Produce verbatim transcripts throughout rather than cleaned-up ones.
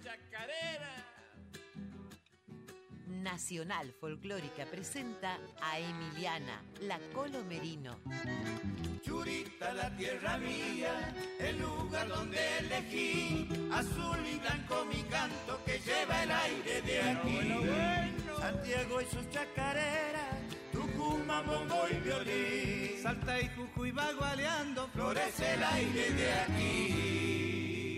chacarera. Nacional Folclórica presenta a Emiliana, la Colo Merino. Churita, la tierra mía, el lugar donde elegí, azul y blanco mi canto que lleva el aire de aquí. Bueno, bueno, bueno. Santiago y sus chacareras, Tucumán, bombo y violín, Salta y Jujuy va gualeando, florece el aire de aquí.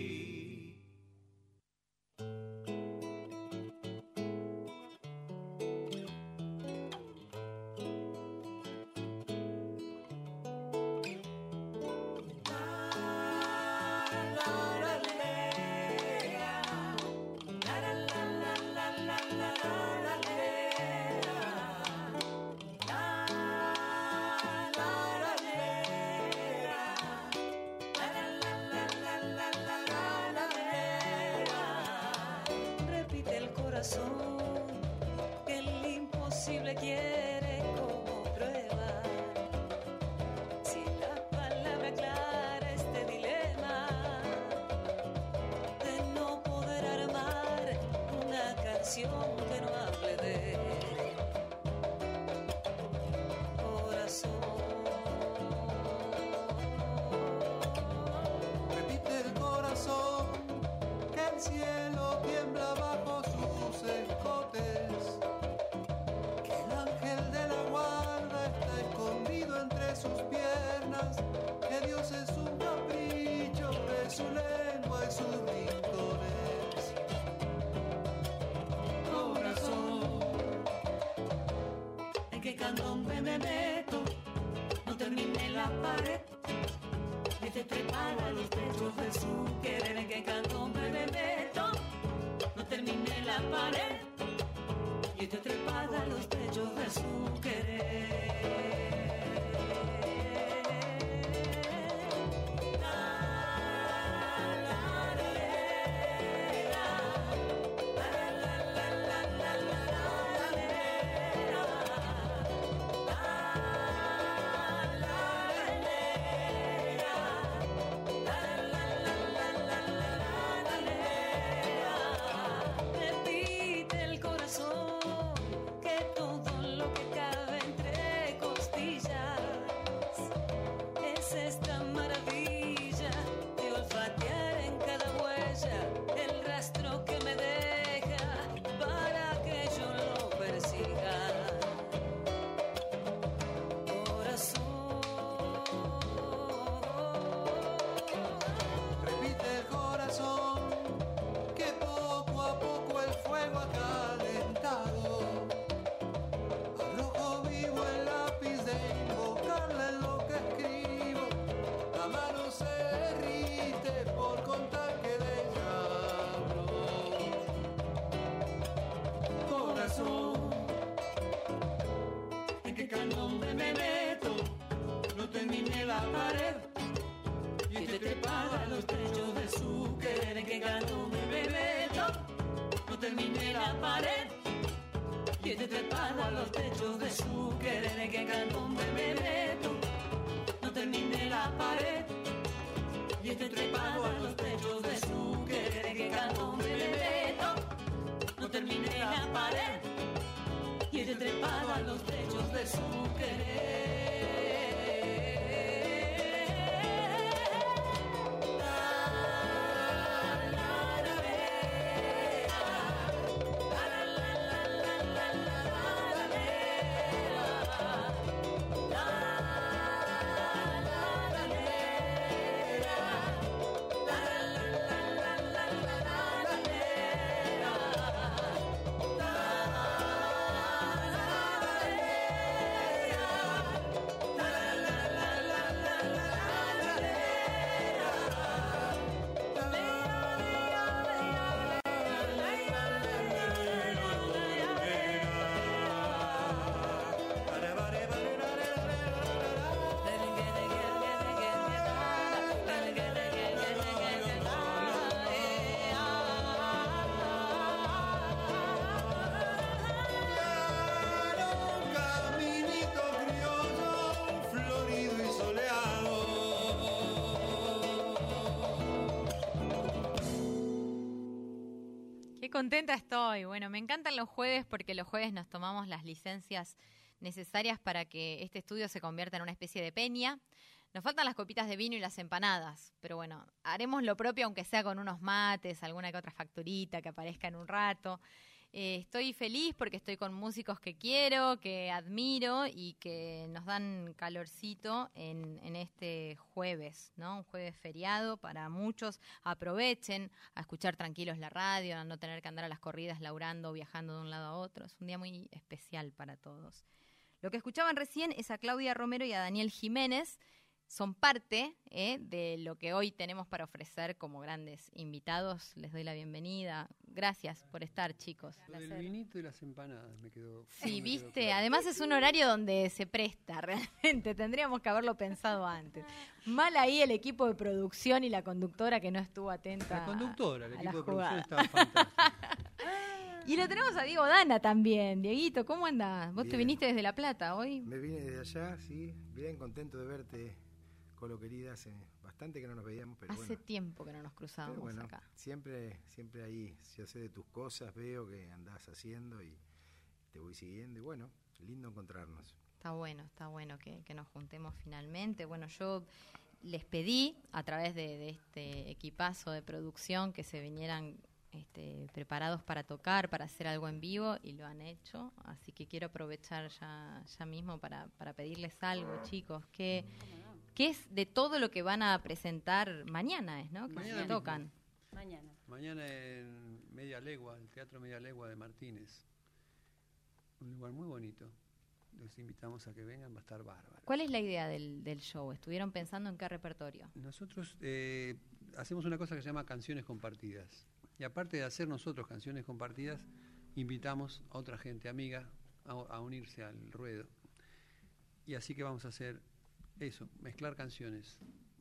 Que el imposible quiere como prueba. Si la palabra aclara este dilema de no poder armar una canción que no hable de corazón. repite el corazón que el cielo tiembla bajo sus escotes, que el ángel de la guarda está escondido entre sus piernas, que Dios es un capricho de su lengua y sus rincones. Corazón, ¿en qué candombe me meto? No terminé la pared y te trepada a los techos de su querer. ¿En qué candombe me meto? No terminé la pared y te trepada a los techos de su querer. Repite el corazón que todo lo que cabe entre costillas es esta maravilla de olfatear en cada huella el rastro que me deja para que yo lo persiga. Corazón, repite el corazón que poco a poco el fuego ha calentado. Arrojo vivo el lápiz de invocarla en lo que escribo. La mano se derrite por contar que de ella hablo. Corazón, ¿en qué candombe me meto? No terminé la pared y te trepada a los techos de su querer. ¿En qué candombe me meto? No terminé la pared y te trepada a los techos de su querer. ¿En qué candombe me meto? No terminé la pared y te trepado a los techos de su querer. ¿En qué candombe me meto? No terminé la pared y te trepado a los techos de su querer. Qué contenta estoy. Bueno, me encantan los jueves porque los jueves nos tomamos las licencias necesarias para que este estudio se convierta en una especie de peña. Nos faltan las copitas de vino y las empanadas, pero bueno, haremos lo propio aunque sea con unos mates, alguna que otra facturita que aparezca en un rato. Eh, estoy feliz porque estoy con músicos que quiero, que admiro y que nos dan calorcito en, en este jueves, ¿no? Un jueves feriado para muchos. Aprovechen a escuchar tranquilos la radio, a no tener que andar a las corridas laburando, viajando de un lado a otro. Es un día muy especial para todos. Lo que escuchaban recién es a Claudia Romero y a Daniel Jiménez. Son parte eh, de lo que hoy tenemos para ofrecer como grandes invitados. Les doy la bienvenida. Gracias por estar, chicos. Lo del vinito y las empanadas me quedó. Sí, me viste. Quedó claro. Además es un horario donde se presta realmente. Tendríamos que haberlo pensado antes. Mal ahí el equipo de producción y la conductora que no estuvo atenta. La conductora, el a equipo la de producción jugada. estaba fantástico. Y lo tenemos a Diego Dana también. Dieguito, ¿cómo andás? ¿Vos Bien. te viniste desde La Plata hoy? Me vine desde allá, sí, bien contento de verte, Colo querida, hace bastante que no nos veíamos, pero Hace bueno. tiempo que no nos cruzábamos Pero bueno, acá. siempre, siempre ahí, yo sé de tus cosas, veo que andás haciendo y te voy siguiendo y bueno, lindo encontrarnos. Está bueno, está bueno que, que nos juntemos finalmente. Bueno, yo les pedí a través de, de este equipazo de producción que se vinieran este, preparados para tocar, para hacer algo en vivo y lo han hecho. Así que quiero aprovechar ya, ya mismo para, para pedirles algo, chicos. ¿Qué, ¿Qué es de todo lo que van a presentar mañana? Es, ¿no? Que Mañana se tocan. Mañana. Mañana en Media Legua, el Teatro Media Legua de Martínez. Un lugar muy bonito. Los invitamos a que vengan, va a estar bárbaro. ¿Cuál es la idea del, del show? ¿Estuvieron pensando en qué repertorio? Nosotros eh, hacemos una cosa que se llama canciones compartidas. Y aparte de hacer nosotros canciones compartidas, invitamos a otra gente amiga a, a unirse al ruedo. Y así que vamos a hacer eso, mezclar canciones.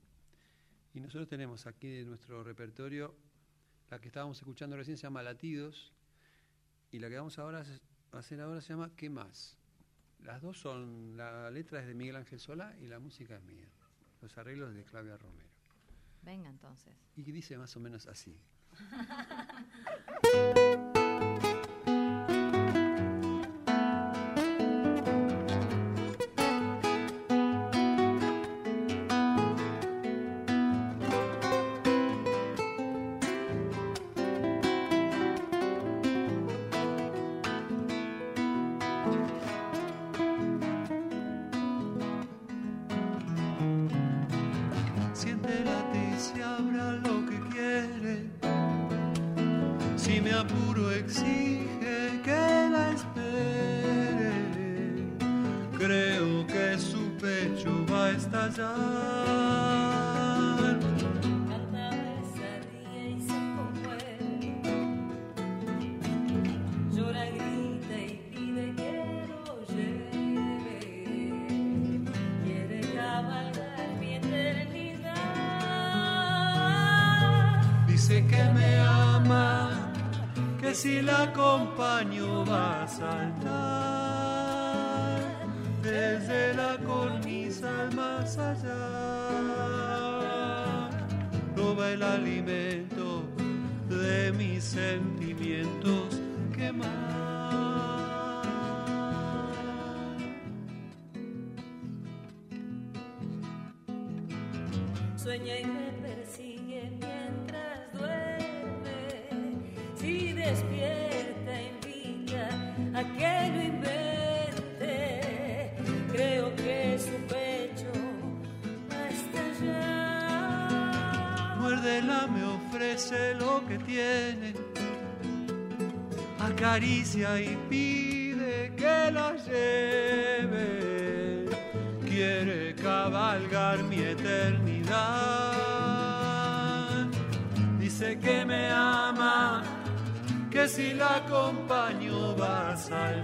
Y nosotros tenemos aquí de nuestro repertorio, la que estábamos escuchando recién se llama Latidos, y la que vamos ahora a hacer ahora se llama ¿Qué más? Las dos son, la letra es de Miguel Ángel Solá y la música es mía. Los arreglos de Claudia Romero. Venga entonces. Y dice más o menos así. Siente latir, se abra lo que quiere. Si me apuro exige que la espere. Creo que su pecho va a estallar. Canta, besa, ríe y se conmueve. Llora, grita y pide que lo lleve. Quiere cabalgar mi eternidad. Dice que me ama, que si la acompaño va a saltar desde la cornisa al más allá. Roba el alimento de mis sentimientos. ¿Qué más? Sueña y me persigue mientras duerme. Si despierta, invita a que lo invente. Creo que su pecho va a estallar. Muérdela, me ofrece lo que tiene. Acaricia y pide que la lleve. Quiere cabalgar mi eternidad. Dice que me ama, que si la acompaño va a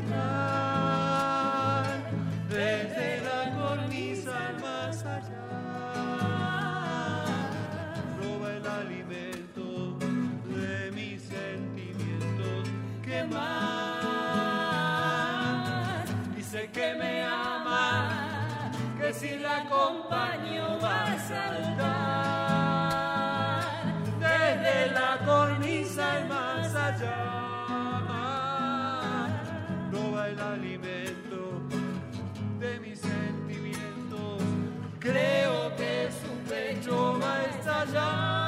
saltar desde la cornisa al más allá. Roba el alimento de mis sentimientos. ¿Qué más? Dice que me ama, que si la acompaño va a saltar desde la cornisa al más allá. estallar, roba el alimento de mis sentimientos. Creo que su pecho va a estallar.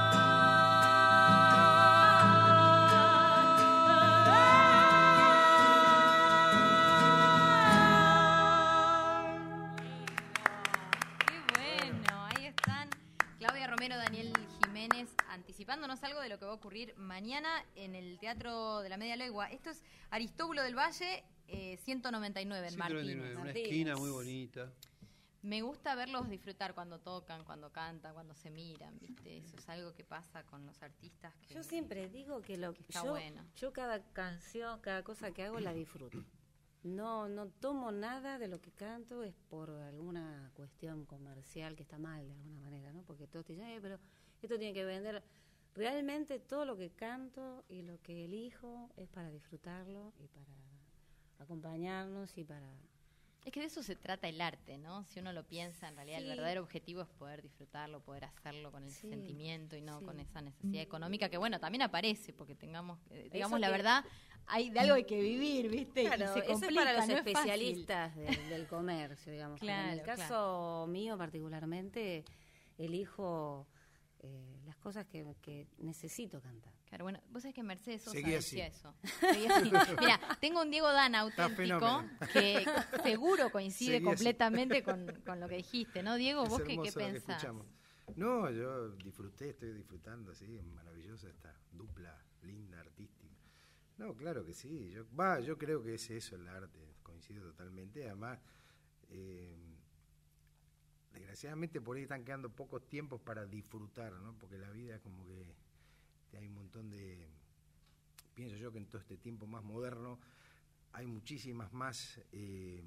Daniel Jiménez, anticipándonos algo de lo que va a ocurrir mañana en el Teatro de la Media Legua. Esto es Aristóbulo del Valle, eh, ciento noventa y nueve en ciento noventa y nueve, Martínez. una esquina muy bonita. Me gusta verlos disfrutar cuando tocan, cuando cantan, cuando se miran, ¿viste? Eso es algo que pasa con los artistas. Que, yo siempre digo que lo que está yo, bueno. Yo cada canción, cada cosa que hago la disfruto. No, no tomo nada de lo que canto es por alguna cuestión comercial que está mal de alguna manera, ¿no? Porque todos te dicen, eh, pero esto tiene que vender. Realmente todo lo que canto y lo que elijo es para disfrutarlo y para acompañarnos y para... Es que de eso se trata el arte, ¿no? Si uno lo piensa, en realidad sí. El verdadero objetivo es poder disfrutarlo, poder hacerlo con el sí. sentimiento y no sí. con esa necesidad económica que, bueno, también aparece, porque tengamos, eh, digamos eso la que... verdad, hay de algo hay que vivir, ¿viste? Claro, y se complica, eso es para los no especialistas de, del comercio, digamos. Claro, en el caso claro. mío particularmente, elijo eh, las cosas que, que necesito cantar. Claro, bueno, vos sabés que Mercedes Sosa Seguí decía así. eso. Seguí así. Mira, tengo un Diego Dana auténtico que seguro coincide Seguí completamente con, con lo que dijiste, ¿no, Diego? Es ¿Vos qué, qué hermoso lo que pensás? escuchamos. No, yo disfruté, estoy disfrutando, así, maravillosa esta dupla, linda, artística. No, claro que sí, yo, va, yo creo que es eso el arte, coincido totalmente, además, eh, desgraciadamente por ahí están quedando pocos tiempos para disfrutar, ¿no? Porque la vida como que hay un montón de, pienso yo que en todo este tiempo más moderno hay muchísimas más, eh,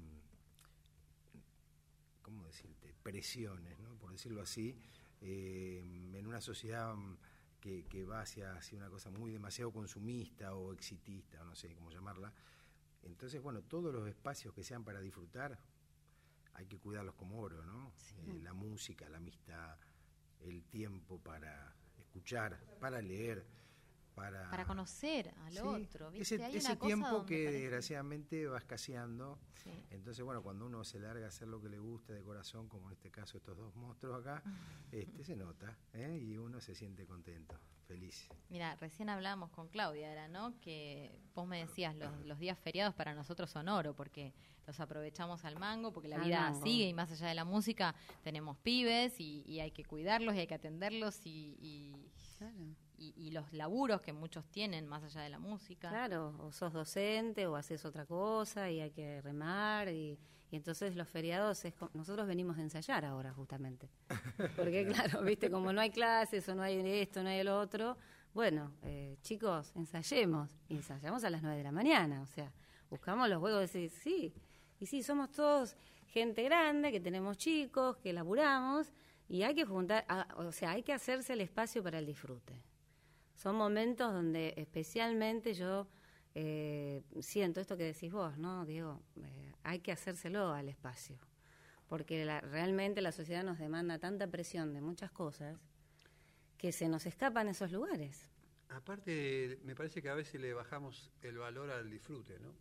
¿cómo decirte?, presiones, ¿no? Por decirlo así, eh, en una sociedad que, que va hacia, hacia una cosa muy demasiado consumista o exitista, o no sé cómo llamarla. Entonces, bueno, todos los espacios que sean para disfrutar hay que cuidarlos como oro, ¿no? Sí. Eh, la música, la amistad, el tiempo para escuchar, para leer, para... Para conocer al sí, otro, ¿viste? Ese, hay ese una cosa tiempo que parece... desgraciadamente va escaseando. Sí. Entonces, bueno, cuando uno se larga a hacer lo que le gusta de corazón, como en este caso estos dos monstruos acá, este se nota, ¿eh? Y uno se siente contento, feliz. Mira, recién hablábamos con Claudia, era, ¿no? Que vos me decías, los, los días feriados para nosotros son oro, porque los aprovechamos al mango, porque la al vida mango. sigue y más allá de la música tenemos pibes y, y hay que cuidarlos y hay que atenderlos y... y... Claro. Y, y los laburos que muchos tienen más allá de la música. Claro, o sos docente o haces otra cosa y hay que remar y, y entonces los feriados es como, nosotros venimos a ensayar ahora justamente, porque claro, viste, como no hay clases o no hay esto, no hay el otro, bueno, eh, chicos, ensayemos, y ensayamos a las nueve de la mañana, o sea, buscamos los huevos de decir, sí, y sí, somos todos gente grande, que tenemos chicos, que laburamos, y hay que juntar, a, o sea, hay que hacerse el espacio para el disfrute. Son momentos donde especialmente yo eh, siento esto que decís vos, ¿no, Diego? Eh, hay que hacérselo al espacio, porque la, realmente la sociedad nos demanda tanta presión de muchas cosas que se nos escapan esos lugares. Aparte, me parece que a veces le bajamos el valor al disfrute, ¿no?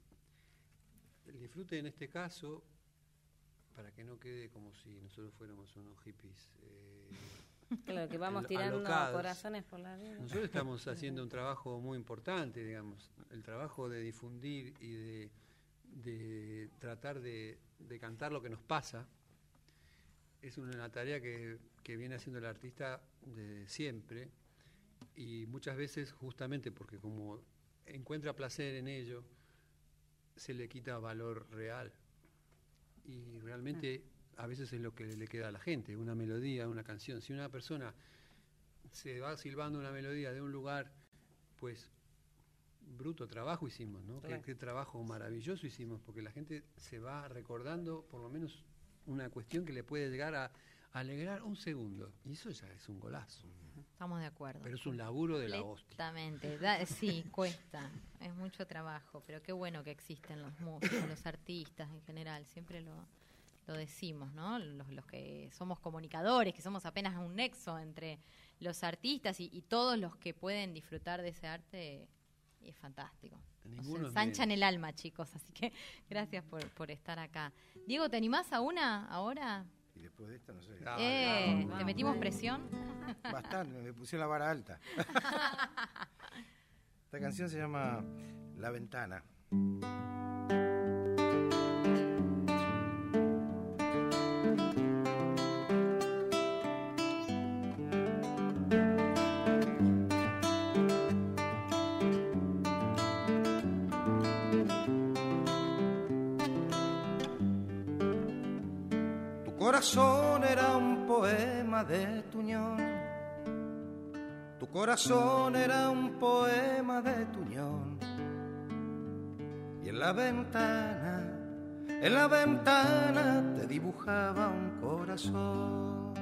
El disfrute en este caso, para que no quede como si nosotros fuéramos unos hippies... Eh, Claro, que vamos tirando alocados. Corazones por la vida. Nosotros estamos haciendo un trabajo muy importante, digamos, el trabajo de difundir y de, de tratar de, de cantar lo que nos pasa. Es una tarea que, que viene haciendo el artista de siempre y muchas veces justamente porque como encuentra placer en ello, se le quita valor real y realmente... a veces es lo que le queda a la gente, una melodía, una canción. Si una persona se va silbando una melodía de un lugar, pues bruto trabajo hicimos, ¿no? Qué, qué trabajo maravilloso hicimos, porque la gente se va recordando por lo menos una cuestión que le puede llegar a, a alegrar un segundo. Y eso ya es un golazo. Estamos de acuerdo. Pero es un laburo de la hostia. Exactamente. Da, sí, cuesta. Es mucho trabajo, pero qué bueno que existen los músicos, los artistas en general. Siempre lo... lo decimos, ¿no? Los, los que somos comunicadores, que somos apenas un nexo entre los artistas y, y todos los que pueden disfrutar de ese arte, Y es fantástico. Nos Ninguno es ensanchan menos. el alma, chicos, así que gracias por, por estar acá. Diego, ¿te animás a una ahora? Y después de esto, no sé. Ah, Eh, vamos, ¿te vamos. metimos presión? Bastante, me pusieron la vara alta. Esta canción se llama La Ventana. Tu corazón era un poema de Tuñón. Tu corazón era un poema de Tuñón. Y en la ventana, en la ventana te dibujaba un corazón.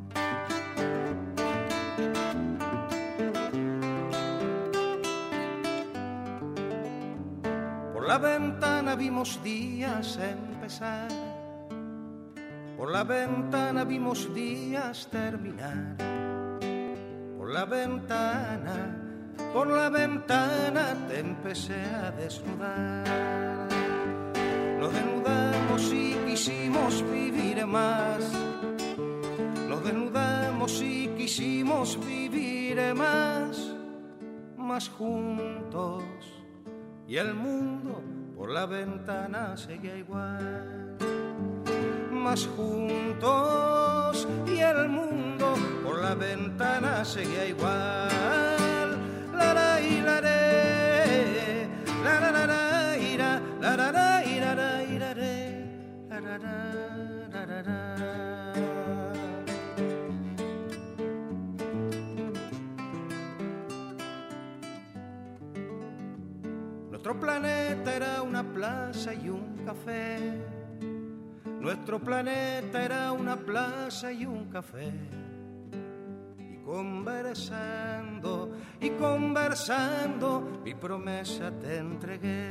Por la ventana vimos días empezar. Por la ventana vimos días terminar. Por la ventana, por la ventana te empecé a desnudar. Nos desnudamos y quisimos vivir más. Nos desnudamos y quisimos vivir más. Más juntos. Y el mundo por la ventana seguía igual. Más juntos y el mundo por la ventana seguía igual. La la y la re, la la la la ira, la la la ira la ira re, la la la la la la. Nuestro planeta era una plaza y un café. Nuestro planeta era una plaza y un café. Y conversando, y conversando, mi promesa te entregué.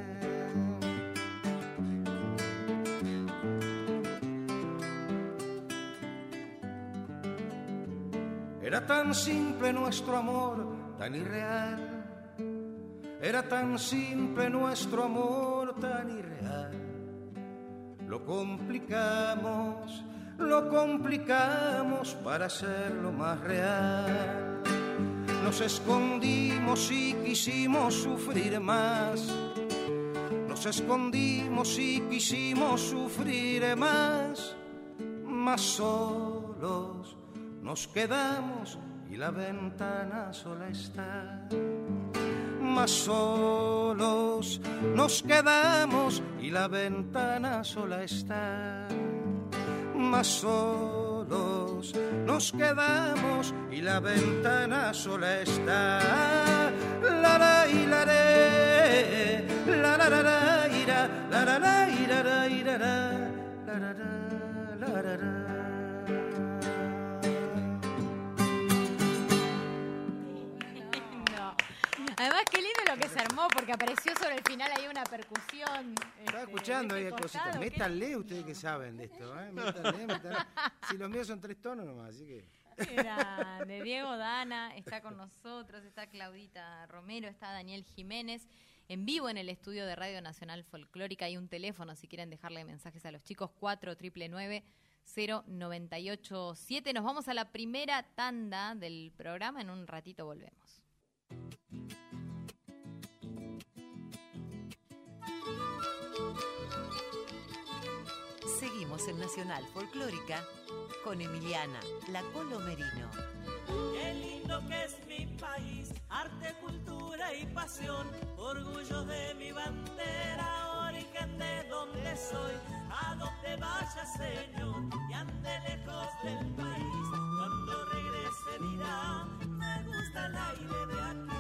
Era tan simple nuestro amor, tan irreal. Era tan simple nuestro amor, tan irreal. Lo complicamos, lo complicamos para hacerlo más real. Nos escondimos y quisimos sufrir más. Nos escondimos y quisimos sufrir más. Más solos nos quedamos y la ventana sola está. Más solos nos quedamos y la ventana sola está. Más solos nos quedamos y la ventana sola está. La la y la re, la la la la ira, la la la ira la ira la la la la la la. Además, qué lindo lo que se armó, porque apareció sobre el final ahí una percusión. Estaba este, escuchando de ahí este cositas. costado, Métanle qué ustedes lindo. que saben de esto, ¿eh? Métanle, métanle. Si los míos son tres tonos nomás, así que... Qué grande. Diego Dana está con nosotros, está Claudita Romero, está Daniel Jiménez. En vivo en el estudio de Radio Nacional Folclórica hay un teléfono si quieren dejarle mensajes a los chicos, cuatro nueve nueve cero nueve ocho siete. Nos vamos a la primera tanda del programa, en un ratito volvemos. Seguimos en Nacional Folclórica con Emiliana, la Colo Merino. Qué lindo que es mi país, arte, cultura y pasión, orgullo de mi bandera, origen de donde soy, a donde vaya señor, y ande lejos del país, cuando regrese dirá, me gusta el aire de aquí.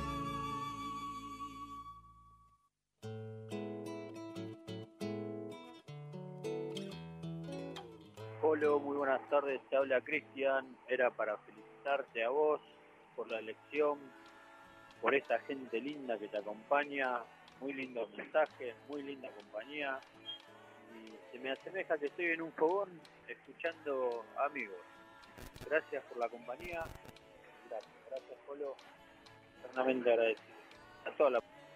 Polo, muy buenas tardes, te habla Cristian, era para felicitarte a vos por la elección, por esta gente linda que te acompaña, muy lindos mensajes, muy linda compañía, y se me asemeja que estoy en un fogón escuchando amigos. Gracias por la compañía, gracias, gracias Polo, eternamente agradecido. A toda la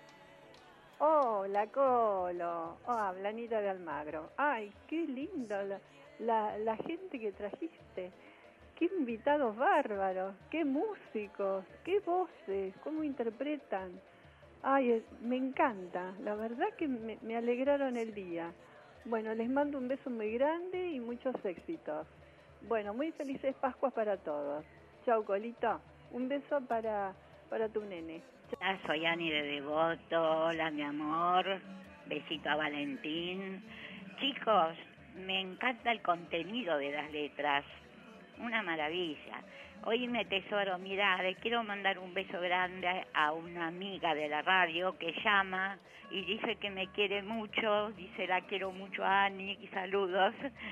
Hola, Colo. Oh, habla Anita de Almagro. Ay, qué lindo la, la, la gente que trajiste. Qué invitados bárbaros, qué músicos, qué voces, cómo interpretan. Ay, es- me encanta. La verdad que me, me alegraron el día. Bueno, les mando un beso muy grande y muchos éxitos. Bueno, muy felices Pascuas para todos. Chau, Colito. Un beso para, para tu nene. Hola, soy Ani de Devoto. Hola, mi amor. Besito a Valentín. Chicos, me encanta el contenido de las letras. Una maravilla. Oíme, tesoro, mira, le quiero mandar un beso grande a una amiga de la radio que llama y dice que me quiere mucho. Dice, la quiero mucho a Ani, y saludos.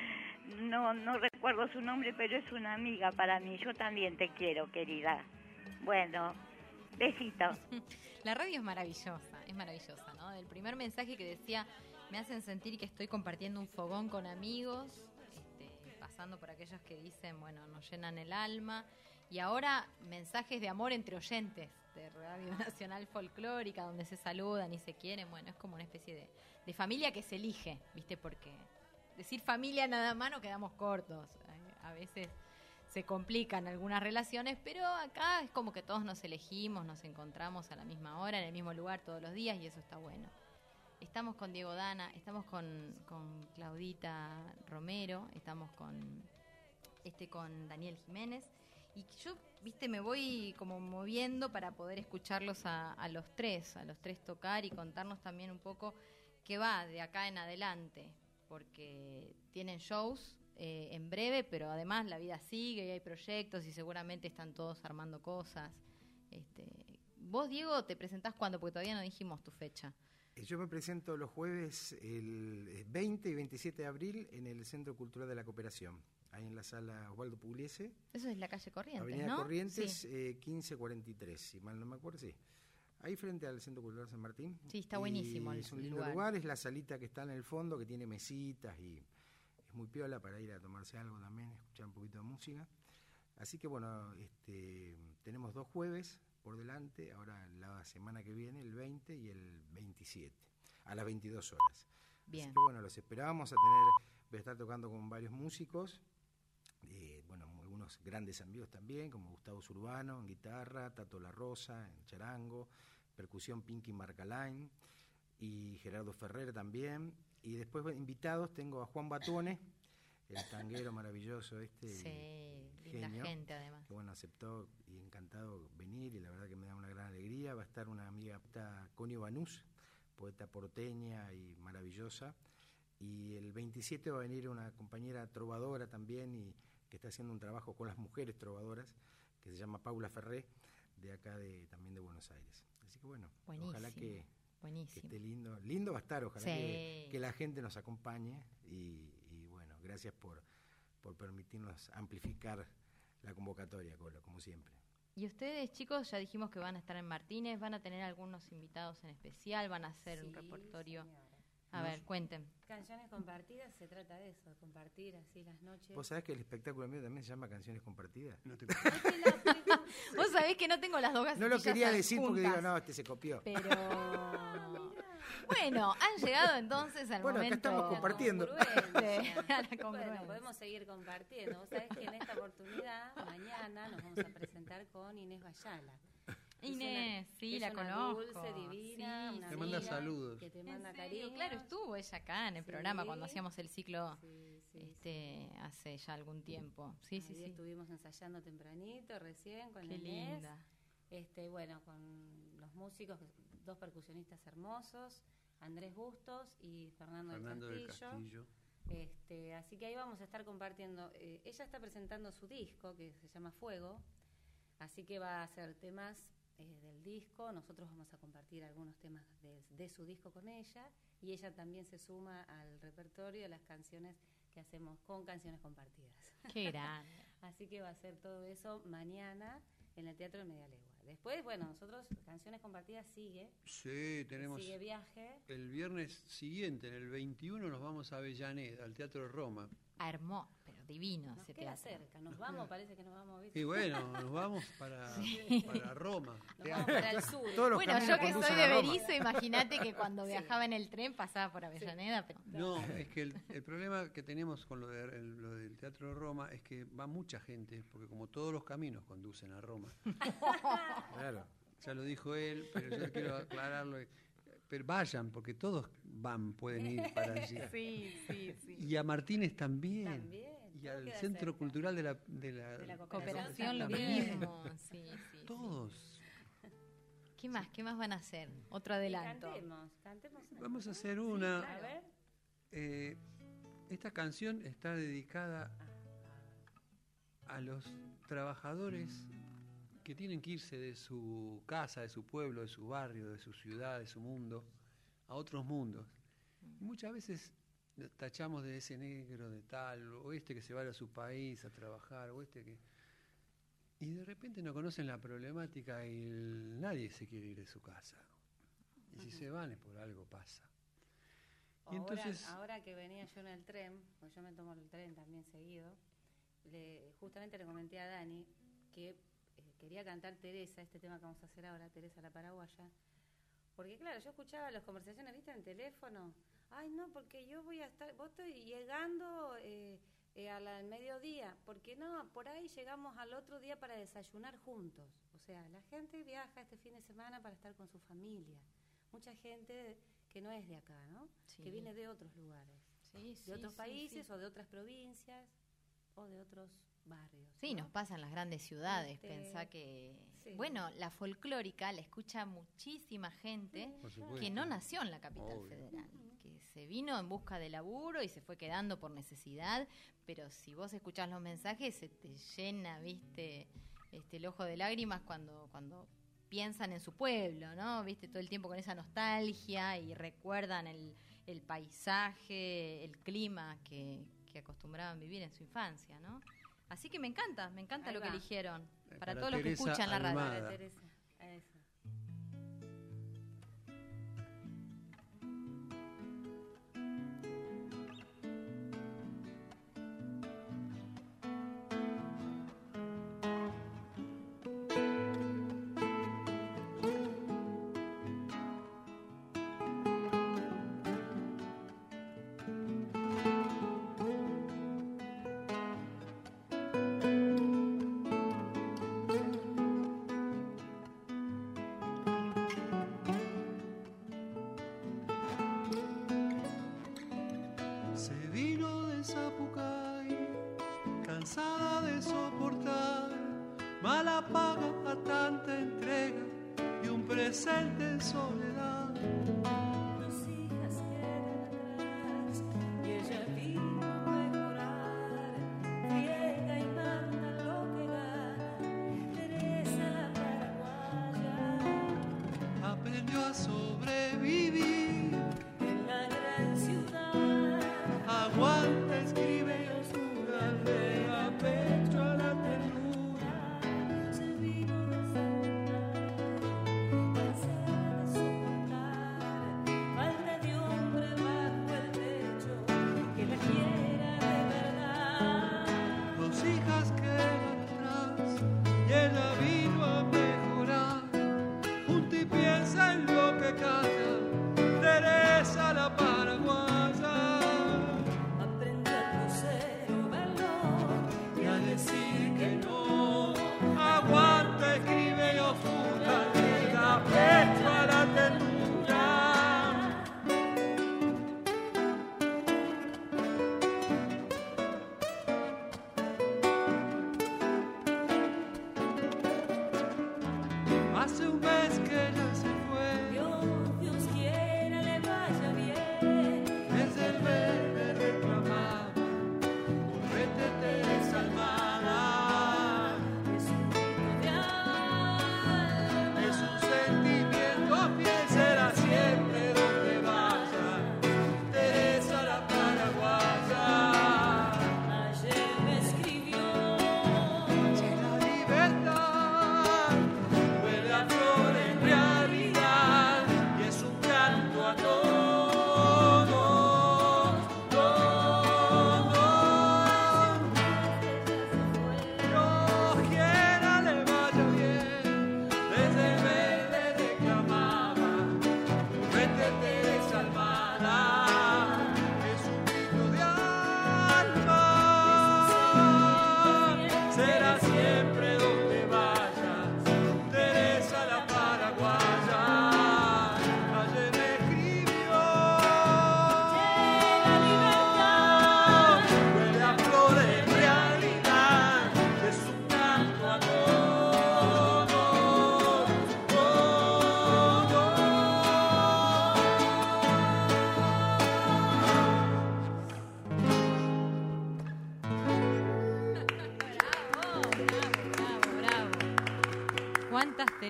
No, no recuerdo su nombre, pero es una amiga para mí. Yo también te quiero, querida. Bueno, besito. La radio es maravillosa, es maravillosa, ¿no? El primer mensaje que decía, me hacen sentir que estoy compartiendo un fogón con amigos, este, pasando por aquellos que dicen, bueno, nos llenan el alma. Y ahora mensajes de amor entre oyentes de Radio Nacional Folclórica, donde se saludan y se quieren. Bueno, es como una especie de, de familia que se elige, ¿viste? Porque decir familia nada más nos quedamos cortos. A veces se complican algunas relaciones, pero acá es como que todos nos elegimos, nos encontramos a la misma hora, en el mismo lugar todos los días, y eso está bueno. Estamos con Diego Dana, estamos con, con Claudita Romero, estamos con este con Daniel Jiménez, y yo, viste, me voy como moviendo para poder escucharlos a, a los tres, a los tres tocar y contarnos también un poco qué va de acá en adelante, porque tienen shows eh, en breve, pero además la vida sigue y hay proyectos y seguramente están todos armando cosas. Este, vos, Diego, te presentás cuándo, porque todavía no dijimos tu fecha. Yo me presento los jueves el veinte y veintisiete de abril en el Centro Cultural de la Cooperación, ahí en la sala Osvaldo Pugliese. Eso es la calle Corrientes, Avenida ¿no? Corrientes, Sí. eh, quince cuarenta y tres, si mal no me acuerdo, sí. Ahí frente al Centro Cultural San Martín. Sí, está buenísimo Y el es un lindo lugar. lugar. Es la salita que está en el fondo, que tiene mesitas y es muy piola para ir a tomarse algo también, escuchar un poquito de música. Así que bueno, este, tenemos dos jueves por delante, ahora la semana que viene, el veinte y el veintisiete, a las veintidós horas. Bien. Así que bueno, los esperábamos a tener, voy a estar tocando con varios músicos, eh, bueno, algunos grandes amigos también, como Gustavo Zurbano en guitarra, Tato La Rosa en charango, percusión Pinky Marcalain y Gerardo Ferrer también. Y después bueno, invitados tengo a Juan Batone, el tanguero maravilloso este. Sí, linda genio, gente además. que bueno, aceptó y encantado venir y la verdad que me da una gran alegría. Va a estar una amiga, Conio Banús, poeta porteña y maravillosa. Y el veintisiete va a venir una compañera trovadora también y que está haciendo un trabajo con las mujeres trovadoras, que se llama Paula Ferré, de acá de, también de Buenos Aires. Así que bueno, Buenísimo, ojalá que, buenísimo. que esté lindo. Lindo va a estar, ojalá Sí. que, que la gente nos acompañe y, y bueno, gracias por, por permitirnos amplificar la convocatoria, Colo, como siempre. Y ustedes, chicos, ya dijimos que van a estar en Martínez, van a tener algunos invitados en especial, van a hacer Sí, un repertorio. señora. A ver, cuenten. Canciones compartidas, se trata de eso, de compartir así las noches. ¿Vos sabés que el espectáculo mío también se llama Canciones Compartidas? No te Vos sabés que no tengo las dos No gacetillas lo quería decir porque juntas, digo, no, este se copió. Pero bueno, han llegado entonces al Bueno, acá momento. estamos compartiendo. de- a la Bueno, congruencia. podemos seguir compartiendo. Vos sabés que en esta oportunidad, mañana, nos vamos a presentar con Inés Bayala. Inés, Es sí, es la una conozco. dulce, divina, Sí, una Te manda amiga saludos. que te ¿En manda serio? cariño. Claro, estuvo ella acá en el Sí. programa cuando hacíamos el ciclo Sí, sí, este hace ya algún tiempo. Sí, sí, Ahí sí. estuvimos ensayando tempranito, recién, con Qué Inés. linda. Este, bueno, con los músicos, dos percusionistas hermosos, Andrés Bustos y Fernando, Fernando del del Castillo. Castillo. Este, así que ahí vamos a estar compartiendo. Eh, ella está presentando su disco que se llama Fuego, así que va a hacer temas eh, del disco. Nosotros vamos a compartir algunos temas de, de su disco con ella y ella también se suma al repertorio de las canciones que hacemos con Canciones Compartidas. Qué grande. Así que va a ser todo eso mañana en el Teatro de Media Legua. Después, bueno, nosotros Canciones Compartidas sigue. Sí, tenemos Sigue viaje. el viernes siguiente, en el veintiuno, nos vamos a Avellaneda, al Teatro Roma. Hermoso, pero divino Nos ese queda teatro. cerca, nos vamos, parece que nos vamos, ¿viste? Y bueno, nos vamos para, Sí. para Roma. Nos vamos para el sur. Todos los Bueno, caminos yo que conducen soy de a Roma. Berizo, imagínate que cuando viajaba en el tren pasaba por Avellaneda, pero No, es que el, el problema que tenemos con lo, de, el- lo del Teatro de Roma es que va mucha gente, porque como todos los caminos conducen a Roma. Claro. Ya lo dijo él, pero yo quiero aclararlo. Pero vayan, porque todos van, pueden ir para allí. sí, sí, sí. Y a Martínez también. También, Y todo al queda Centro cerca. Cultural de la, de la, De la Cooperación lo también. mismo, sí, sí, sí. Todos. ¿Qué más? ¿Qué más van a hacer? Otro adelanto. Cantemos, cantemos. una. Vamos a hacer una. A ver. Eh, esta canción está dedicada a los trabajadores que tienen que irse de su casa, de su pueblo, de su barrio, de su ciudad, de su mundo, a otros mundos. Y muchas veces tachamos de ese negro, de tal, o este que se va a su país a trabajar, o este que... Y de repente no conocen la problemática y el- nadie se quiere ir de su casa. Y si se van es por algo pasa. Y Ahora, entonces... ahora que venía yo en el tren, pues yo me tomo el tren también seguido, le, justamente le comenté a Dani que eh, quería cantar Teresa, este tema que vamos a hacer ahora, Teresa la Paraguaya, porque claro, yo escuchaba las conversaciones, ¿viste? En teléfono, ay no, porque yo voy a estar, vos estoy llegando eh, eh, al, al mediodía, porque no, por ahí llegamos al otro día para desayunar juntos, o sea, la gente viaja este fin de semana para estar con su familia, mucha gente que no es de acá, ¿no? Sí. Que viene de otros lugares, Sí, sí, de otros sí, países sí. o de otras provincias o de otros barrios. Sí, ¿no? nos pasa en las grandes ciudades. Este, Pensá que, sí. bueno, la folclórica la escucha muchísima gente Por supuesto. que no nació en la capital Obvio. federal, que se vino en busca de laburo y se fue quedando por necesidad, pero si vos escuchás los mensajes se te llena, viste, este, el ojo de lágrimas cuando, cuando piensan en su pueblo, ¿no? Viste, todo el tiempo con esa nostalgia y recuerdan el, el paisaje, el clima que, que acostumbraban vivir en su infancia, ¿no? Así que me encanta, me encanta Ahí lo que va. eligieron. Para, Para todos los que Teresa escuchan la radio. Almada. Para Teresa, eso. Se vino de Zapucay, cansada de soportar mala paga a tanta entrega y un presente en soledad. Tus hijas quedan atrás y ella vino a mejorar. Friega y manda lo que gana. Teresa la Paraguaya. Aprendió a sobrevivir, En la gran ciudad aguanta, escribe y oscura, le da pecho a la ternura. se vino de Zapucay, cansada de soportar falta de hombre bajo el techo que la quiera de verdad. Dos hijas quedan atrás y ella vino a mejorar. Junta y piensa en lo que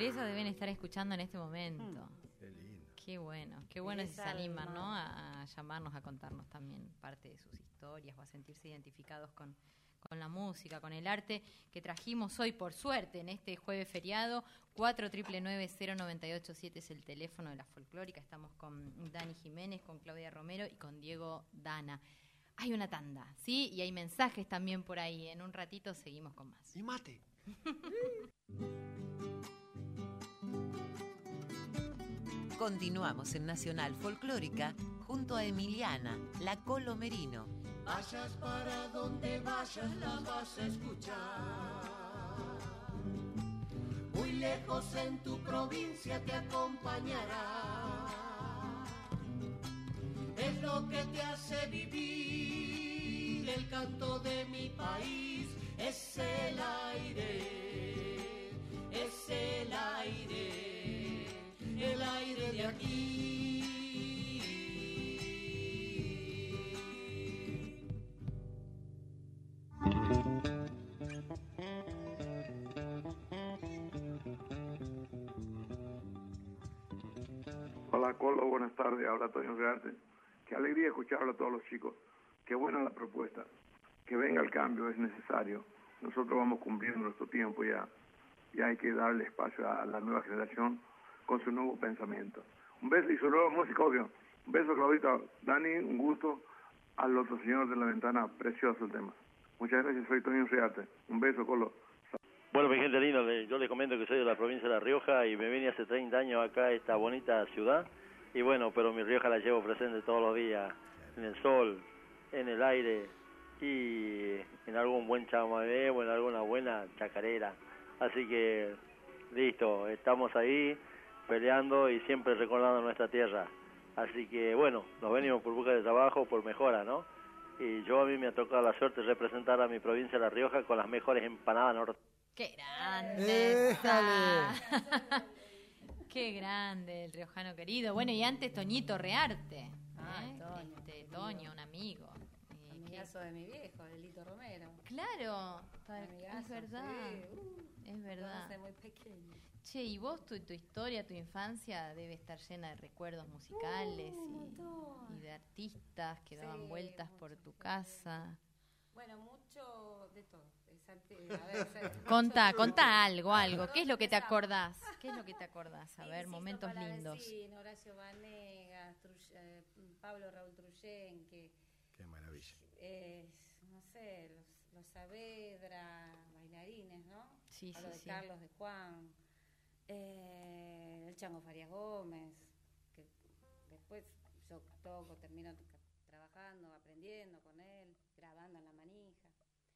eso deben estar escuchando en este momento. Qué lindo. Qué bueno, qué bueno si se Esa animan, alma. ¿no? A, a llamarnos, a contarnos también parte de sus historias o a sentirse identificados con, con la música, con el arte que trajimos hoy, por suerte, en este jueves feriado. cuatro nueve nueve cero nueve ocho siete es el teléfono de la folclórica. Estamos con Dani Jiménez, con Claudia Romero y con Diego Dana. Hay una tanda, ¿sí? Y hay mensajes también por ahí. En un ratito seguimos con más. Y mate. Continuamos en Nacional Folclórica junto a Emiliana, la Colo Merino. Vayas para donde vayas, la vas a escuchar. Muy lejos en tu provincia te acompañará. Es lo que te hace vivir el canto de mi país. Es el aire, es el aire, el aire de aquí. Hola Colo, buenas tardes, habla Toño Rearte. Qué alegría escucharlo a todos los chicos. Qué buena la propuesta. Que venga el cambio, es necesario. Nosotros vamos cumpliendo nuestro tiempo ya. Y hay que darle espacio a la nueva generación con su nuevo pensamiento. Un beso y su nueva música, obvio. Un beso, Claudita. Dani, un gusto. Al otro señor de la ventana, precioso el tema. Muchas gracias, soy Toño Rearte. Un beso, Colo. Bueno, mi gente linda, yo les comento que soy de la provincia de La Rioja y me vine hace treinta años acá a esta bonita ciudad. Y bueno, pero mi Rioja la llevo presente todos los días, en el sol, en el aire y en algún buen chamamé o en alguna buena chacarera. Así que, listo, estamos ahí peleando y siempre recordando nuestra tierra. Así que, bueno, nos venimos por busca de trabajo, por mejora, ¿no? Y yo a mí me ha tocado la suerte de representar a mi provincia de La Rioja con las mejores empanadas norte. ¡Qué grande! ¡Déjale! ¡Qué grande el riojano querido! Bueno, y antes Toñito Rearte. Ah, ¿eh? Toño, Este, qué Toño, lindo. un amigo. Eh, Amigazo de mi viejo, de Lito Romero. Claro, tal- es Amigazo, verdad, sí, uh, es verdad. conoce muy pequeño. Che, y vos, tu, tu historia, tu infancia debe estar llena de recuerdos musicales Uh, un y, montón. y de artistas que daban Sí, vueltas por mucho, tu mucho, casa. Bueno, mucho de todo. Exacto. A ver, o Contá, mucho- contá algo, algo. ¿Qué es lo que te acordás? ¿Qué es lo que te acordás? A ver, Insisto, momentos Palavecino, lindos. Horacio Vanegas, Trull- eh, Pablo Raúl Truyenque, Qué maravilla. eh, no sé, los, los Saavedra, bailarines, ¿no? Sí, Hablo sí, de sí. Carlos de Juan, eh, el Chango Farias Gómez, que después yo toco, termino t- trabajando, aprendiendo con él, grabando en La Manija.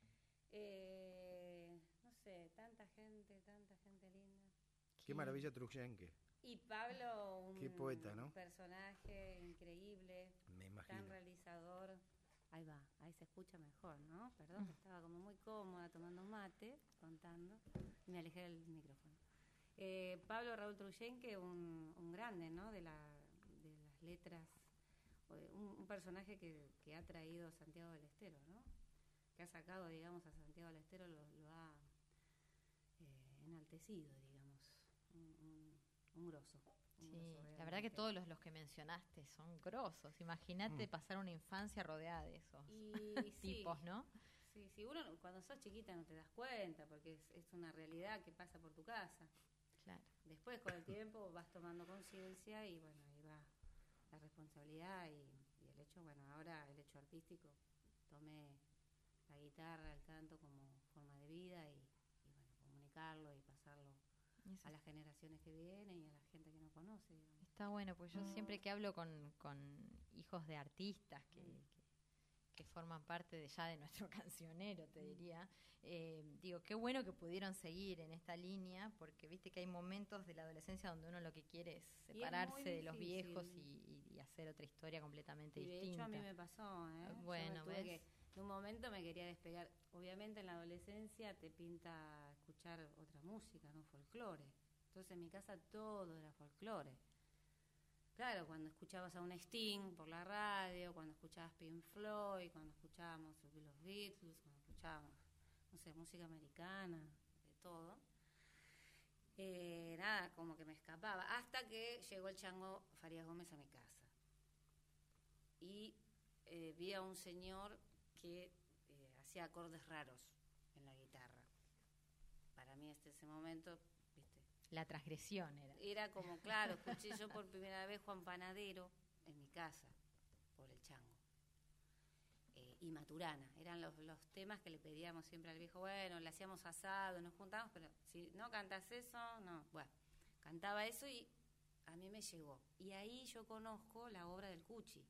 Eh, no sé, tanta gente, tanta gente linda. Qué maravilla Trujenque. Y Pablo, un Qué poeta, ¿no? personaje increíble, Me imagino. tan realizador. Ahí va, ahí se escucha mejor, ¿no? Perdón, que estaba como muy cómoda tomando mate, contando, y me alejé del micrófono. Eh, Pablo Raúl Truyenque, un, un grande, ¿no? De, la, de las letras, o de un, un personaje que, que ha traído Santiago del Estero, ¿no? Que ha sacado, digamos, a Santiago del Estero, lo, lo ha eh, enaltecido, digamos, un, un, un grosso. un Sí, grosso la verdad que realmente. todos los, los que mencionaste son grosos. Imagínate Mm. pasar una infancia rodeada de esos Y tipos, sí, ¿no? Sí, sí, uno cuando sos chiquita no te das cuenta porque es, es una realidad que pasa por tu casa. Claro. Después con el tiempo vas tomando conciencia y bueno, ahí va la responsabilidad y, y el hecho, bueno, ahora el hecho artístico, tomé la guitarra, el canto como forma de vida y, y bueno, comunicarlo y pasarlo Eso a las generaciones que vienen y a la gente que no conoce, digamos. está bueno, pues yo siempre que hablo con, con hijos de artistas que, que, que forman parte de ya de nuestro cancionero, te diría, eh, digo, qué bueno que pudieron seguir en esta línea, porque viste que hay momentos de la adolescencia donde uno lo que quiere es Y es separarse muy de los difícil. viejos y, y- y hacer otra historia completamente Y de distinta. hecho a mí me pasó, ¿eh? Yo me Bueno, tuve ¿ves? que- en un momento me quería despegar. Obviamente en la adolescencia te pinta escuchar otra música, ¿no? Folclore. Entonces en mi casa todo era folclore. Claro, cuando escuchabas a un Sting por la radio, cuando escuchabas Pink Floyd, cuando escuchábamos los Beatles, cuando escuchábamos, no sé, música americana, de todo. Eh, nada, como que me escapaba, hasta que llegó el Chango Farías Gómez a mi casa. Y eh, vi a un señor que eh, hacía acordes raros en la guitarra. Para mí hasta ese momento, ¿viste? La transgresión era. Era como, claro, escuché yo por primera vez Juan Panadero en mi casa, por el Chango. Eh, y Maturana, eran los, los temas que le pedíamos siempre al viejo. Bueno, le hacíamos asado, nos juntamos, pero si no cantas eso, no. Bueno, cantaba eso y a mí me llegó. Y ahí yo conozco la obra del Cuchi.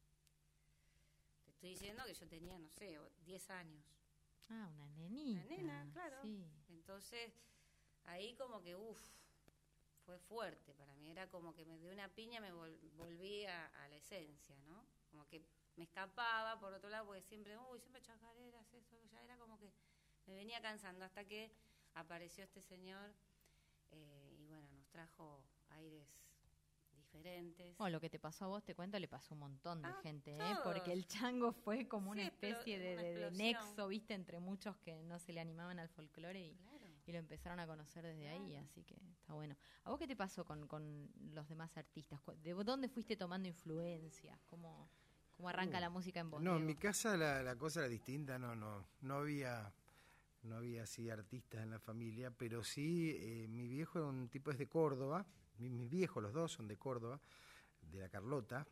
Te estoy diciendo que yo tenía, no sé, diez años. Ah, una nenita. Una nena, claro. Sí. Entonces, ahí como que, uff, fue fuerte para mí. Era como que me de una piña me vol- volví a, a la esencia, ¿no? Como que me escapaba, por otro lado, porque siempre, uy, siempre chacareras, eso, ya era como que me venía cansando, hasta que apareció este señor eh, y bueno, nos trajo aires diferentes. Bueno, lo que te pasó a vos, te cuento, le pasó a un montón de Ah, gente, ¿eh? todos. Porque el Chango fue como una Sí, especie de, una de- de explosión. nexo, ¿viste? Entre muchos que no se le animaban al folclore y, Claro. y lo empezaron a conocer desde Claro. ahí, así que está bueno. ¿A vos qué te pasó con, con los demás artistas? Cu- ¿De dónde fuiste tomando influencias? ¿Cómo, cómo arranca Uh, la música en vos? No, en Diego? mi casa la, la cosa era distinta, no, no, no había, no había así artistas en la familia, pero sí, eh, mi viejo era un tipo es de Córdoba, mi- mis viejos los dos son de Córdoba, de la Carlota,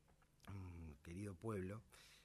un querido pueblo,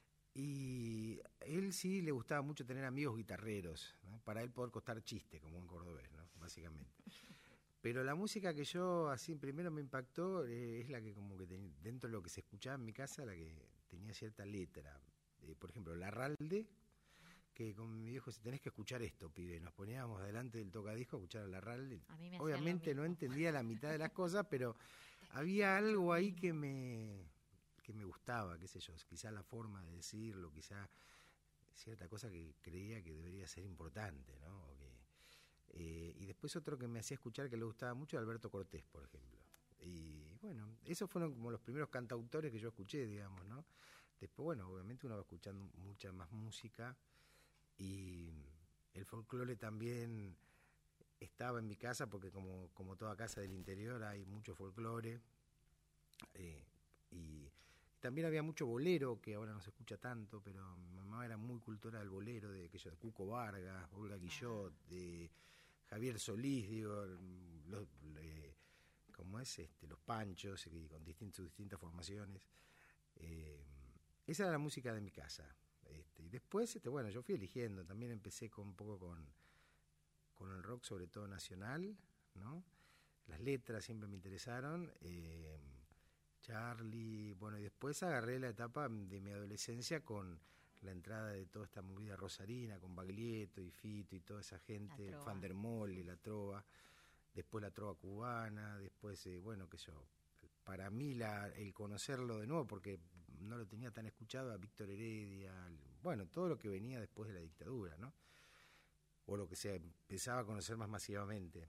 y él sí le gustaba mucho tener amigos guitarreros, ¿no? Para él poder contar chiste, como un cordobés, ¿no? Básicamente. Pero la música que yo así primero me impactó eh, es la que como que ten- dentro de lo que se escuchaba en mi casa, la que tenía cierta letra. Eh, por ejemplo, Larralde, que con mi viejo dice, tenés que escuchar esto, pibe. Nos poníamos delante del tocadisco a escuchar a Larralde. A mí me hacían Obviamente lo no mismo. entendía la mitad de las cosas, pero había algo ahí que me que me gustaba, qué sé yo, quizá la forma de decirlo, quizá cierta cosa que creía que debería ser importante, ¿no? O que, eh, y después otro que me hacía escuchar que le gustaba mucho, Alberto Cortés, por ejemplo. Y bueno, esos fueron como los primeros cantautores que yo escuché, digamos, ¿no? Después, bueno, obviamente uno va escuchando mucha más música y el folclore también estaba en mi casa porque como, como toda casa del interior hay mucho folclore eh, y también había mucho bolero, que ahora no se escucha tanto, pero mi mamá era muy cultora del bolero, de aquello de Cuco Vargas, Olga Guillot, de Javier Solís, digo, los, eh, ¿cómo es? Este, los Panchos, y con distintas, sus distintas formaciones. Eh, esa era la música de mi casa. Este, y después, este, bueno, yo fui eligiendo, también empecé con un poco con, con el rock, sobre todo nacional, ¿no? Las letras siempre me interesaron. Eh, Charlie, bueno, y después agarré la etapa de mi adolescencia con la entrada de toda esta movida rosarina, con Baglietto y Fito y toda esa gente, Van der Molle, la trova, después la trova cubana, después, eh, bueno, que yo, para mí la, el conocerlo de nuevo, porque no lo tenía tan escuchado, a Víctor Heredia, bueno, todo lo que venía después de la dictadura, ¿no? O lo que se empezaba a conocer más masivamente.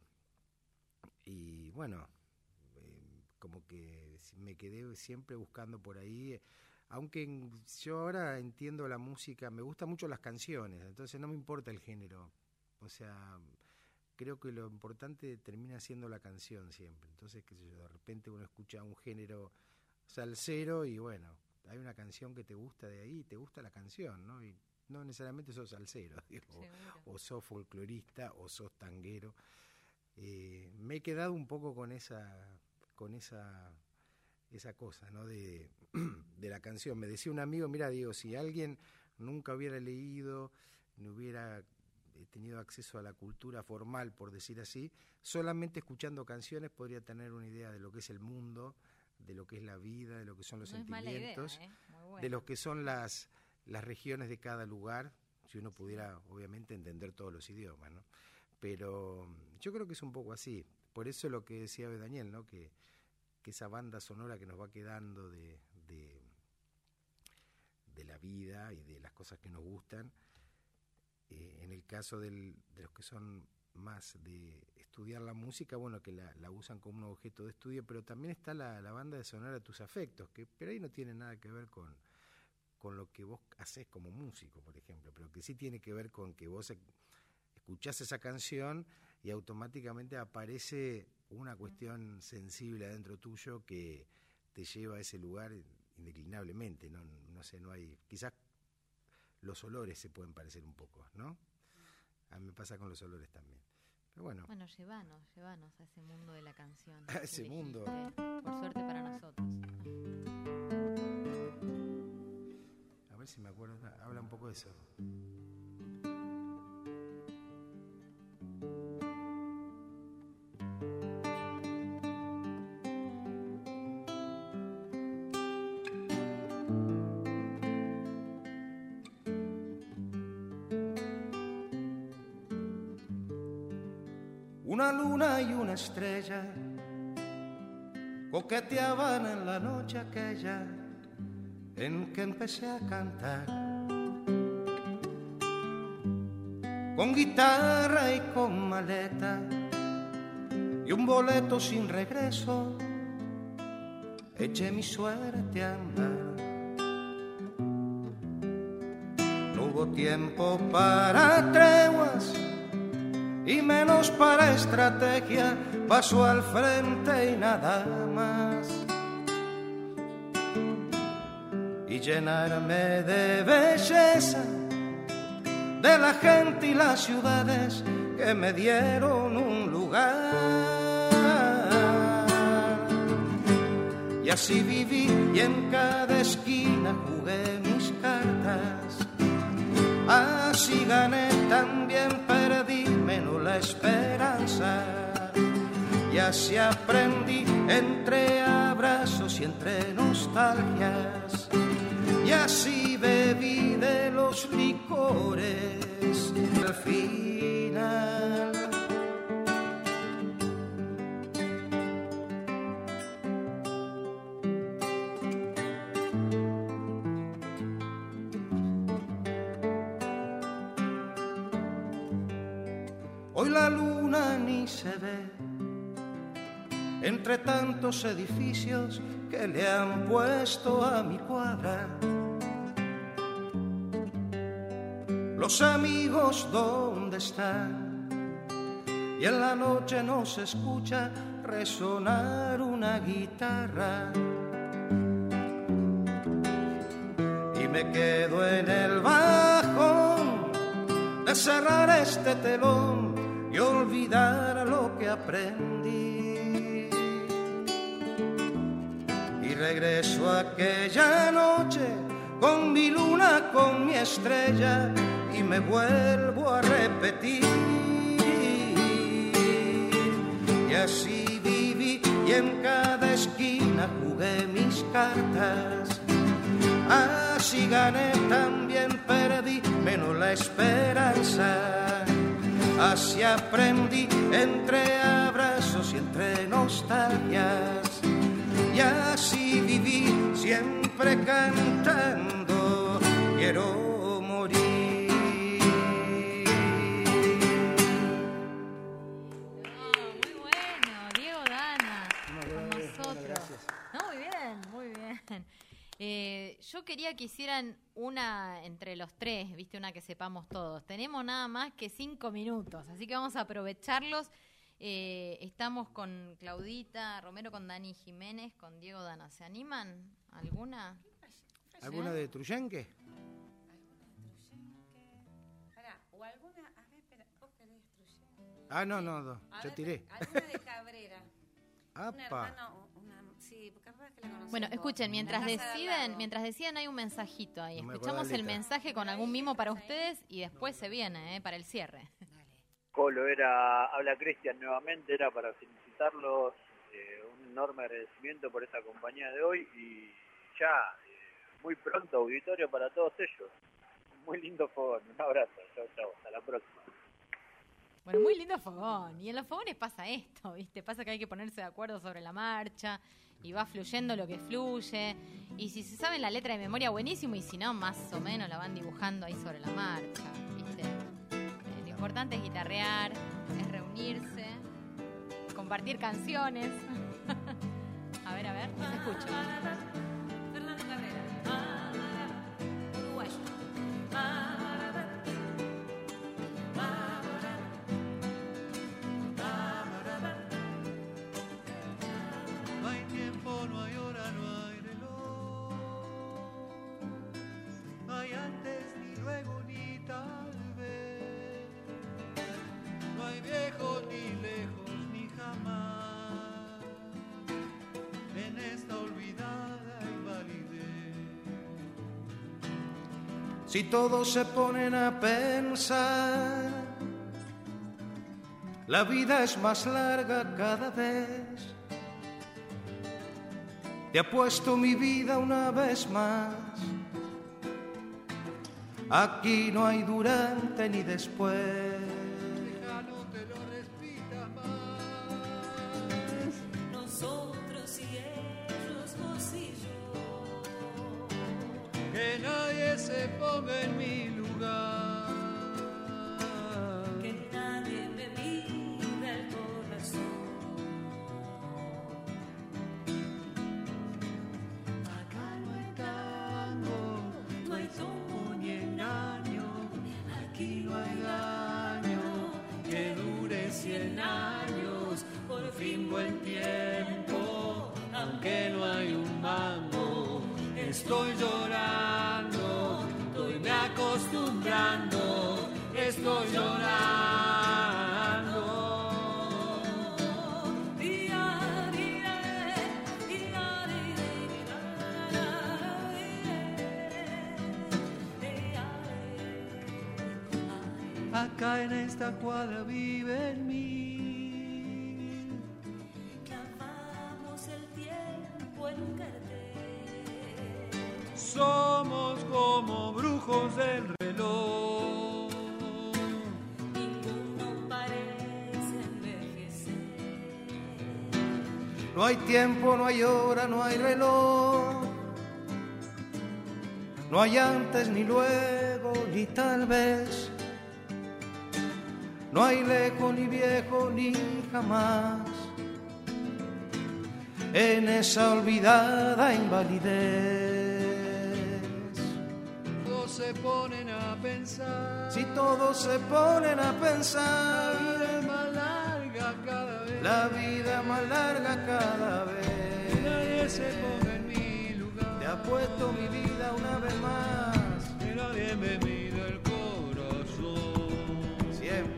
Y bueno, como que me quedé siempre buscando por ahí, aunque yo ahora entiendo la música, me gustan mucho las canciones, entonces no me importa el género, o sea, creo que lo importante termina siendo la canción siempre, entonces qué sé yo, de repente uno escucha un género salsero y bueno, hay una canción que te gusta de ahí, te gusta la canción, ¿no? Y no necesariamente sos salsero, digo, o, o sos folclorista o sos tanguero. Eh, me he quedado un poco con esa con esa esa cosa, ¿no? de, de la canción. Me decía un amigo, mira, digo, si alguien nunca hubiera leído, no hubiera tenido acceso a la cultura formal, por decir así, solamente escuchando canciones podría tener una idea de lo que es el mundo, de lo que es la vida, de lo que son los No es mala idea, sentimientos, ¿eh? Muy buena. de lo que son las, las regiones de cada lugar, si uno pudiera, obviamente, entender todos los idiomas, ¿no? Pero yo creo que es un poco así. Por eso lo que decía Daniel, ¿no? Que, que esa banda sonora que nos va quedando de, de, de la vida y de las cosas que nos gustan, eh, en el caso del, de los que son más de estudiar la música, bueno, que la, la usan como un objeto de estudio, pero también está la, la banda de sonora de tus afectos, que pero ahí no tiene nada que ver con, con lo que vos haces como músico, por ejemplo, pero que sí tiene que ver con que vos escuchás esa canción y automáticamente aparece una cuestión sensible adentro tuyo que te lleva a ese lugar indeclinablemente, no, no sé, no hay, quizás los olores se pueden parecer un poco, ¿no? A mí me pasa con los olores también. Pero bueno. Bueno, llévanos, llévanos a ese mundo de la canción. A ese mundo. Por suerte para nosotros. A ver si me acuerdo, habla un poco de eso. Una luna y una estrella coqueteaban en la noche aquella en que empecé a cantar. Con guitarra y con maleta y un boleto sin regreso, eché mi suerte a andar. No hubo tiempo para treguas y menos para estrategia, paso al frente y nada más. Y llenarme de belleza de la gente y las ciudades que me dieron un lugar. Y así viví y en cada esquina jugué mis cartas. Así gané, también perdí, menos la esperanza. Y así aprendí entre abrazos y entre nostalgias. Y así bebí de los licores al final. Hoy la luna ni se ve entre tantos edificios que le han puesto a mi cuadra. Los amigos, ¿dónde están? Y en la noche no se escucha resonar una guitarra. Y me quedo en el bajón de cerrar este telón y olvidar lo que aprendí. Y regreso a aquella noche con mi luna, con mi estrella, y me vuelvo a repetir. Y así viví y en cada esquina jugué mis cartas. Así gané, también perdí, menos la esperanza. Así aprendí entre abrazos y entre nostalgias. Y así viví siempre cantando, quiero morir. Oh, muy bueno, Diego Dana, con nosotros. No, muy bien, muy bien. Eh, yo quería que hicieran una entre los tres, viste, una que sepamos todos. Tenemos nada más que cinco minutos, así que vamos a aprovecharlos. Eh, estamos con Claudita Romero, con Dani Jiménez, con Diego Dana. ¿Se animan? ¿Alguna? ¿Alguna de Truyenque? Pará, o alguna, a ver, espera, vos querés Truyenque. Ah, no, no, no, yo ver, tiré. Alguna de Cabrera. Apa. Un hermano, una, sí, capaz que la conocemos. Bueno, escuchen, mientras La Casa de deciden, Lago. mientras deciden hay un mensajito ahí. No me Escuchamos acuerdo el la letra. mensaje con algún mimo para ustedes y después se viene, eh, para el cierre. Colo, era, habla Cristian nuevamente, era para felicitarlos, eh, un enorme agradecimiento por esa compañía de hoy y ya eh, muy pronto auditorio para todos ellos. Muy lindo fogón, un abrazo, chao, chao, hasta la próxima. Bueno, muy lindo fogón. Y en los fogones pasa esto, ¿viste? Pasa que hay que ponerse de acuerdo sobre la marcha y va fluyendo lo que fluye. Y si se sabe la letra de memoria, buenísimo. Y si no, más o menos la van dibujando ahí sobre la marcha, ¿viste? Eh, lo importante es guitarrear, es reunirse, compartir canciones. A ver, a ver, se escucha. Fernando Carrera, uruguayo. Si todos se ponen a pensar, la vida es más larga cada vez. Te apuesto mi vida una vez más. Aquí no hay durante ni después. Ya no te lo repitas más. Nosotros y ellos, vos y yo. Que nadie se ponga en mi lugar. Que nadie me mida el corazón. Acá no hay tango, no hay tombo ni engaño. Aquí no hay daño que dure cien años. Por fin buen tiempo, aunque no hay un mango. Estoy llorando, estoy me acostumbrando, estoy llorando. Acá en esta cuadra vive en mí. Clavamos el tiempo en un cartel. Somos como brujos del reloj. Ninguno parece envejecer. No hay tiempo, no hay hora, no hay reloj. No hay antes ni luego, ni tal vez. No hay lejos, ni viejo, ni jamás. En esa olvidada invalidez. Todos se ponen a pensar. Si todos se ponen a pensar, La vida es más larga cada vez. la vida más larga cada vez. Que nadie se ponga en mi lugar. Te apuesto mi vida una vez más. Que nadie me mida el corazón. Siempre.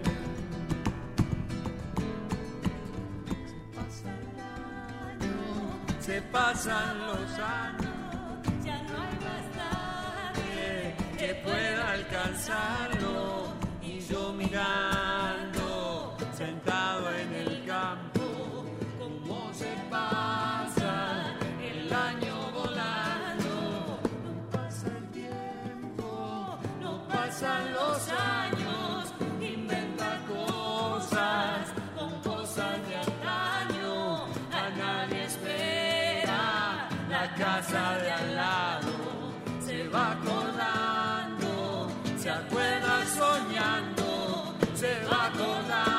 Se pasan los años, Ya no hay más nadie que pueda alcanzarlo. Y yo mirando, sentado en el campo, cómo se pasa el año volando. No pasa el tiempo, no pasan los años. Inventa cosas con cosas de antaño. A nadie espera, la casa de al lado se va acordando, se acuerda soñando, se va acordando.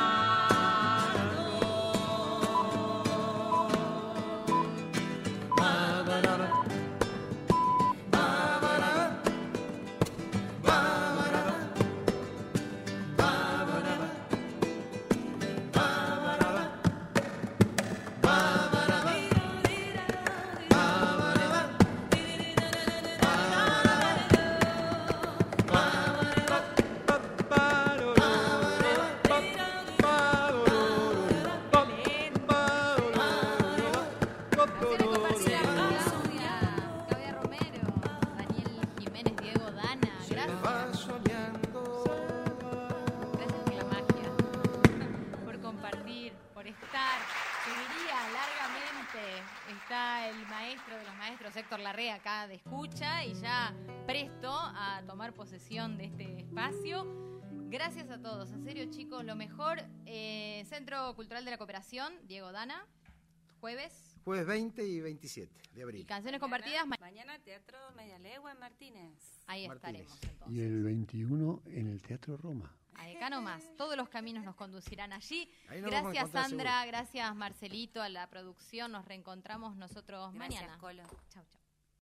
Ba, ba, da, ba. Ba, ba, da, ba. Ba, ba, da, ba. Ba, ba, da, ba. Ba, ba, da, ba. Ba, ba, da, ba. Claudia Romero, Daniel Jiménez, Diego Dana, gracias. Gracias por la magia, por compartir, por estar. Seguiría largamente. Está el maestro de los maestros, Héctor Larrea, acá de escucha y ya presto a tomar posesión de este espacio. Gracias a todos, en serio chicos, lo mejor. Eh, Centro Cultural de la Cooperación, Diego Dana, jueves. Jueves veinte y veintisiete de Y abril. canciones compartidas. ma- Mañana Teatro Media Legua en Martínez. Ahí Martínez. estaremos entonces. Y el veintiuno en el Teatro Roma. Ahí acá nomás, todos los caminos nos conducirán allí. Ahí nos vamos a Gracias encontrar Sandra, gracias Marcelito, a la producción. Nos reencontramos nosotros Gracias, mañana. Colo. Chau, chau.